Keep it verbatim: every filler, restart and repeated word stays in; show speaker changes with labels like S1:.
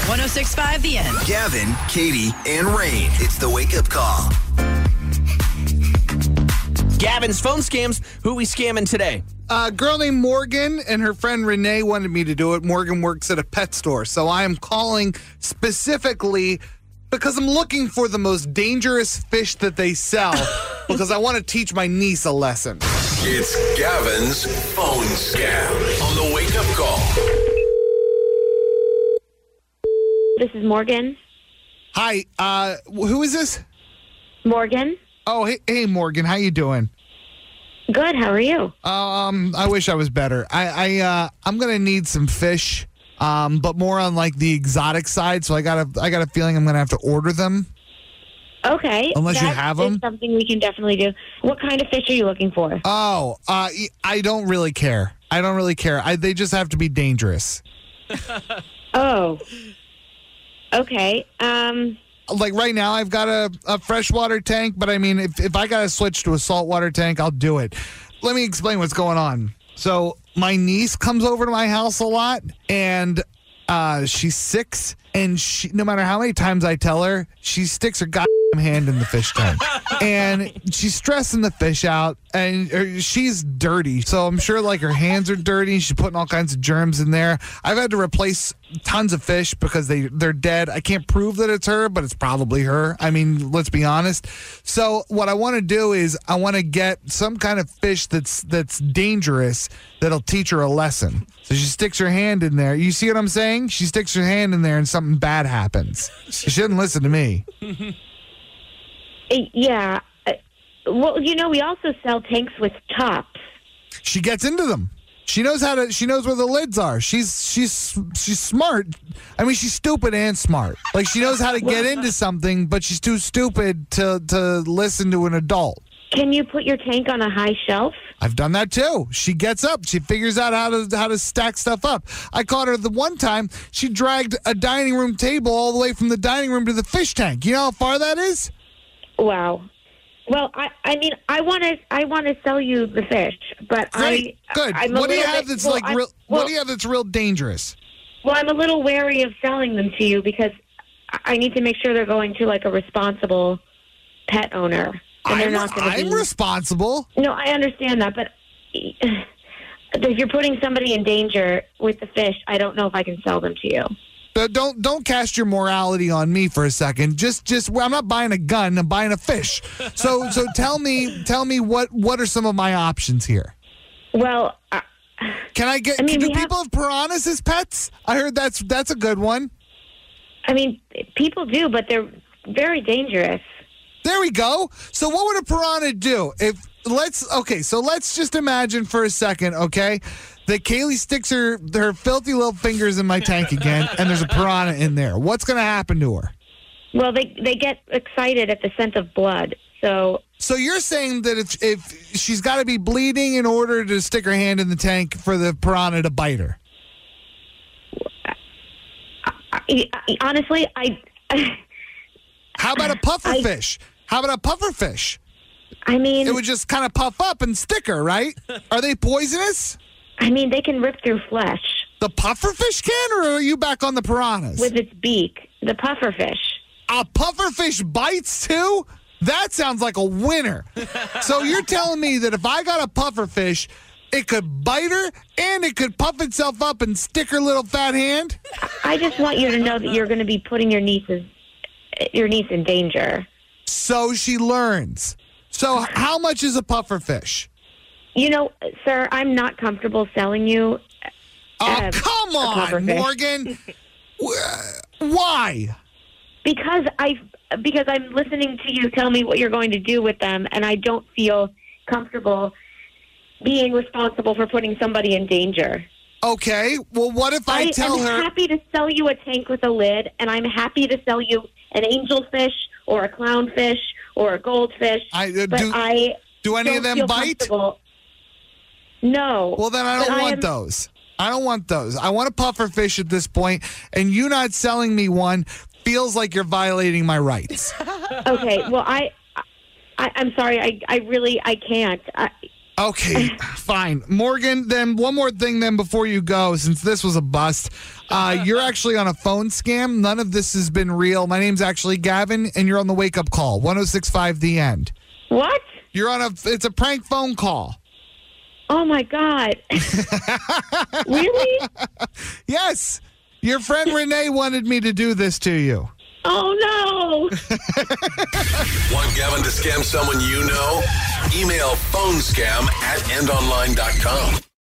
S1: one oh six point five The End.
S2: Gavin, Katie, and Rain. It's the wake-up call.
S3: Gavin's phone scams. Who we scamming today?
S4: A girl named Morgan and her friend Renee wanted me to do it. Morgan works at a pet store, so I am calling specifically because I'm looking for the most dangerous fish that they sell because I want to teach my niece a lesson.
S2: It's Gavin's phone scam on the wake-up call.
S5: This is Morgan.
S4: Hi, uh, who is this?
S5: Morgan.
S4: Oh, hey, hey Morgan, how you doing?
S5: Good. How are you?
S4: Um, I wish I was better. I, I, uh, I'm gonna need some fish, um, but more on like the exotic side. So I got a, I got a feeling I'm gonna have to order them.
S5: Okay.
S4: Unless you
S5: that
S4: have
S5: is
S4: them?
S5: something we can definitely do. What kind of fish are you looking for?
S4: Oh, uh, I don't really care. I don't really care. I, they just have to be dangerous.
S5: Oh. Okay. Um.
S4: Like right now, I've got a, a freshwater tank, but I mean, if, if I got to switch to a saltwater tank, I'll do it. Let me explain what's going on. So my niece comes over to my house a lot, and uh, she's six, and she, no matter how many times I tell her, she sticks her goddamn hand in the fish tank. And she's stressing the fish out, and er, she's dirty. So I'm sure like her hands are dirty. She's putting all kinds of germs in there. I've had to replace tons of fish because they, they're dead. I can't prove that it's her, but it's probably her. I mean, let's be honest. So what I want to do is I want to get some kind of fish that's that's dangerous that'll teach her a lesson. So she sticks her hand in there. You see what I'm saying? She sticks her hand in there and something bad happens. She shouldn't listen to me.
S5: Yeah. Uh, Well, you know, we also sell tanks with tops.
S4: She gets into them. She knows how to. She knows where the lids are. She's she's she's smart. I mean, she's stupid and smart. Like she knows how to get into something, but she's too stupid to to listen to an adult.
S5: Can you put your tank on a high shelf?
S4: I've done that too. She gets up. She figures out how to how to stack stuff up. I caught her the one time. She dragged a dining room table all the way from the dining room to the fish tank. You know how far that is?
S5: Wow. Well, I, I mean, I want to I want to sell you the fish, but
S4: Great.
S5: I
S4: Good.
S5: I'm a
S4: What do you
S5: little
S4: have
S5: bit-
S4: that's
S5: well,
S4: like
S5: I'm-
S4: real?
S5: well,
S4: What do you have that's real dangerous?
S5: Well, I'm a little wary of selling them to you because I- I need to make sure they're going to like a responsible pet owner, and they're
S4: I'm,
S5: not going to
S4: I'm
S5: be.
S4: responsible.
S5: No, I understand that, but if you're putting somebody in danger with the fish, I don't know if I can sell them to you.
S4: But don't don't cast your morality on me for a second. Just just well, I'm not buying a gun. I'm buying a fish. So so tell me tell me what what are some of my options here?
S5: Well, uh,
S4: Can I get?
S5: I mean,
S4: do
S5: we have-
S4: people have piranhas as pets? I heard that's that's a good one.
S5: I mean, people do, but they're very dangerous.
S4: There we go. So what would a piranha do if let's okay? So let's just imagine for a second, okay, that Kaylee sticks her her filthy little fingers in my tank again, and there's a piranha in there. What's going to happen to her?
S5: Well, they they get excited at the scent of blood. So
S4: So you're saying that if if she's got to be bleeding in order to stick her hand in the tank for the piranha to bite her?
S5: I, I, honestly, I
S4: How about a puffer
S5: I-
S4: fish? How about a puffer fish?
S5: I mean,
S4: It would just kind of puff up and stick her, right? Are they poisonous?
S5: I mean, they can rip through flesh
S4: The puffer fish can, or are you back on the piranhas?
S5: with its beak. The puffer fish.
S4: A puffer fish bites too? That sounds like a winner. So you're telling me that if I got a puffer fish, it could bite her and it could puff itself up and stick her little fat hand?
S5: I just want you to know that you're going to be putting your niece's your niece in danger.
S4: So she learns. So how much is a puffer fish?
S5: You know, sir, I'm not comfortable selling you.
S4: Oh,
S5: uh,
S4: come
S5: a puffer
S4: on,
S5: fish.
S4: Morgan. Wh- Why?
S5: Because I because I'm listening to you tell me what you're going to do with them, and I don't feel comfortable being responsible for putting somebody in danger.
S4: Okay. Well, what if I,
S5: I
S4: tell
S5: am
S4: her?
S5: happy to sell you a tank with a lid, and I'm happy to sell you an angelfish or a clownfish or a goldfish.
S4: I, uh,
S5: but
S4: do,
S5: I
S4: do any
S5: don't
S4: of them
S5: feel
S4: bite?
S5: comfortable. No.
S4: Well, then I
S5: But
S4: don't
S5: I
S4: want
S5: am-
S4: those. I don't want those. I want a puffer fish at this point, and you not selling me one feels like you're violating my rights.
S5: Okay. Well, I, I I'm sorry. I I really I can't. I,
S4: Okay, fine. Morgan, then one more thing then before you go, since this was a bust. Uh, you're actually on a phone scam. None of this has been real. My name's actually Gavin, and you're on the Wake Up Call. one oh six point five The End.
S5: What?
S4: You're on a. It's a prank phone call.
S5: Oh, my God. Really?
S4: Yes. Your friend Renee wanted me to do this to you.
S5: Oh, no.
S2: Want Gavin to scam someone you know? Email phonescam at endonline dot com.